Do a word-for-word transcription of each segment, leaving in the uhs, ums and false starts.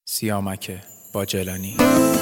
سیامک باجلانی.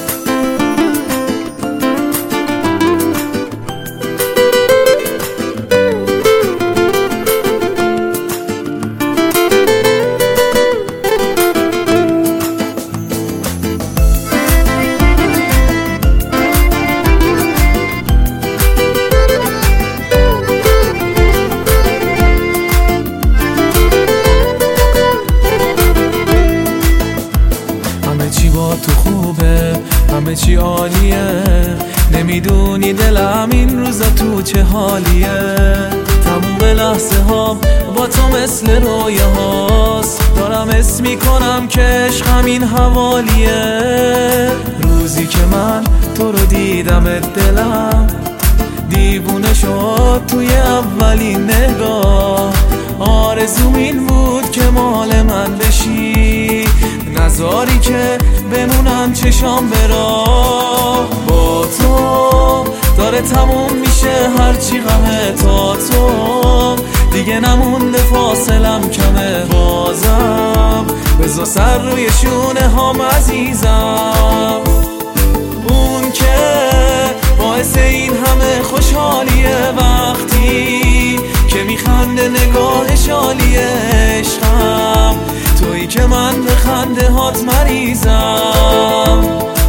تو خوبه، همه چی عالیه، نمیدونی دلم این روزا تو چه حالیه. تموم لحظه هام با تو مثل رویه هاست، دارم اسم میکنم که عشق همین حوالیه. روزی که من تو رو دیدم دلم دیوونه شد توی اولین نگاه. آرزوم این بود که مال من بشی، نذاری که بمونن چشام برا. با تو داره تموم میشه هرچی غمه، تا تو دیگه نمونده فاصلم کمه. بازم بذار سر روی شونه هام عزیزم، اون که باعث این همه خوشحالیه. وقتی که میخنده نگاهش عالیه، عشقم تویی که من به خنده هات مریضم.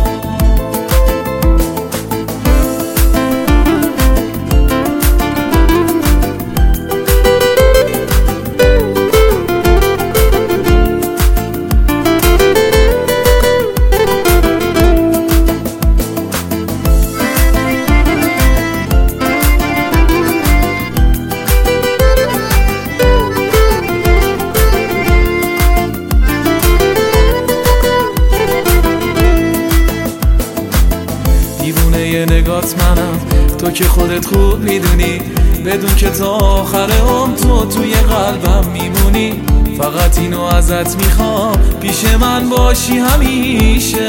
دیوونه یه نگات منم، تو که خودت خوب میدونی، بدون که تا آخر عمر تو توی قلبم میمونی. فقط اینو ازت میخوام پیش من باشی همیشه،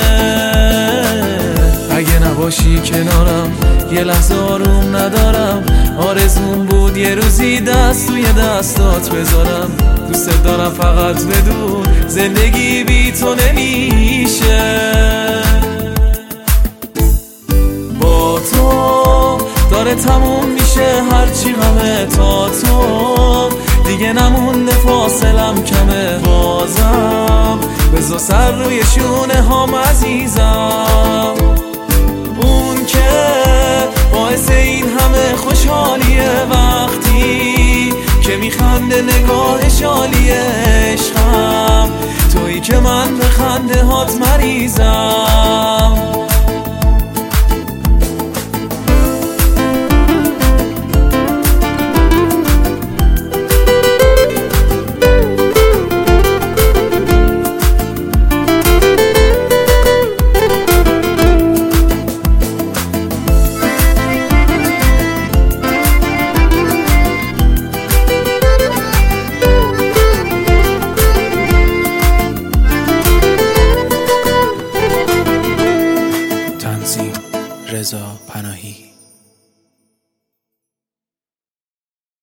اگه نباشی کنارم یه لحظه آروم ندارم. آرزوم بود یه روزی دست توی دستات بذارم، دوست دارم فقط بدون زندگی بی تو نمیشه. تو داره تموم میشه هرچی غمه، تا تو دیگه نمونده فاصلم کمه. بازم بذار سر روی شونه هام عزیزم، اون که باعث این همه خوشحالیه. وقتی که میخنده نگاهش عالیه، عشقم تویی که من به خنده هات مریضم. رضا